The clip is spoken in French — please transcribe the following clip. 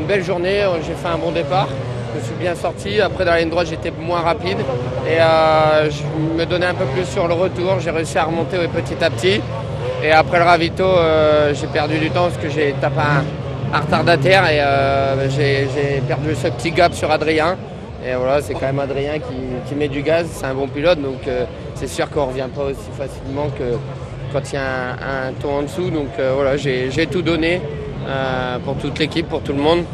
belle journée, j'ai fait un bon départ. Je me suis bien sorti. Après, dans la ligne droite, j'étais moins rapide. Et je me donnais un peu plus sur le retour. J'ai réussi à remonter petit à petit. Et après le ravito, j'ai perdu du temps parce que j'ai tapé un retardataire et j'ai perdu ce petit gap sur Adrien. Et voilà, c'est quand même Adrien qui met du gaz. C'est un bon pilote. Donc, c'est sûr qu'on ne revient pas aussi facilement que quand il y a un ton en dessous. Donc, voilà, j'ai tout donné pour toute l'équipe, pour tout le monde.